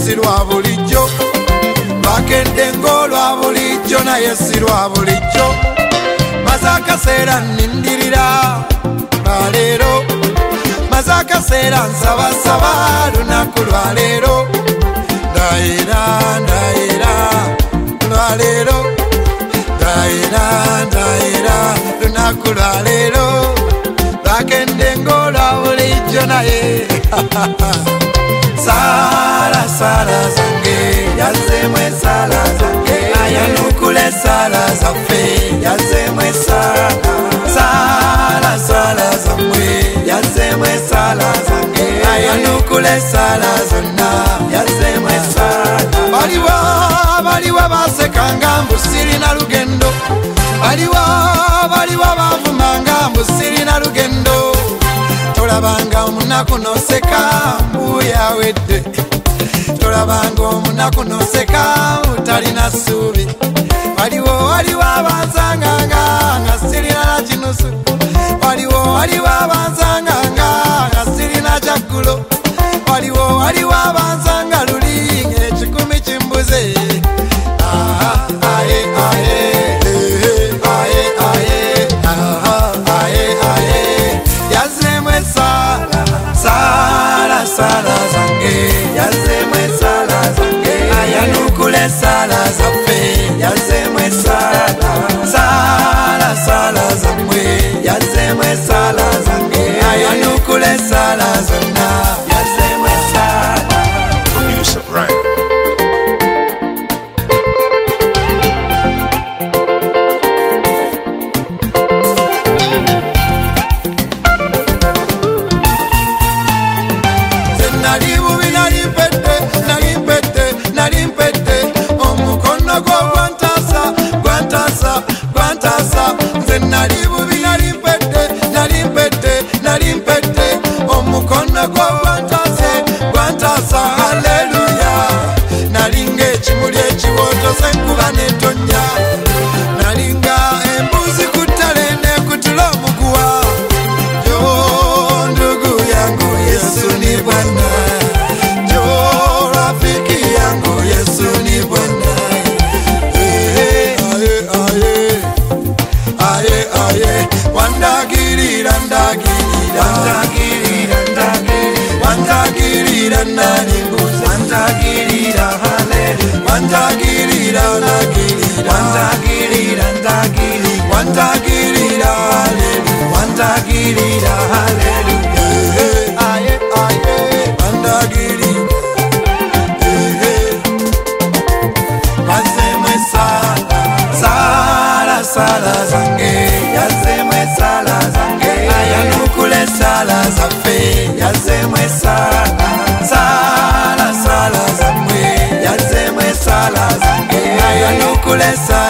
si lwa bulijjo, lwakedde ng'olwa bulijjo naye si lwa bulijjo. Maze akaseera nnindirira lwaleero, maze akaseera nsabasaba lunaku lwaleero. Ndayira ndayira lwaleero, ndayira ndayira lunaku lwaleero, lwakedde ng'olwa bulijjo naye sala sala zange yazemwe sala zange, ayanukule sala zaffe yazemwe sala sala sala zamwe yazemwe sala zange, ayanukule sala zonna yazemwe sala. Baliwo basekanga mbu sirina lugendo, baliwo bavumanga mbu sirina lugendo. Tolabanga omunaku noseka mbu yawedde, tolabanga omunaku noseka utalina ssuubi. Waliwo abansanganga nga sirina na kinusu, waliwo abansanganga nga sirina kyaggulo, waliwo abansanga luli ng'ekikumi kimbuze. Yazemwe sala sala sala zange, yazemwe sala zange, ayanukule sala zaffe yazemwe sala sala sala zamwe yazemwe sala zange, ayanukule sala zonna yazemwe sala. Producer Brian. Omukono gwo gwantasa, nze nali bubi nali mpedde, omukono gwo gwantasa, haleluya. Nalinga ekimuli ekiwootoza enkuba n'etonnya, nalinga embuzi ku ttale n'ekutula omuguwa. Yo ndugu yangu Yesu ni Bwana, yo rafiki yangu Yesu ni Bwana. Wandagirira nalimbuza, wandagirira haleluya, wandagirira ndagirira, wandagirira ndagirira, wandagirira haleluya, wandagirira haleluya, wandagirira yazemwe sala sala sala zange, yazemwe sala zange, ayanukule sala zaffe yazemwe sala sala sala zamwe yazemwe sala zange, ayanukule sala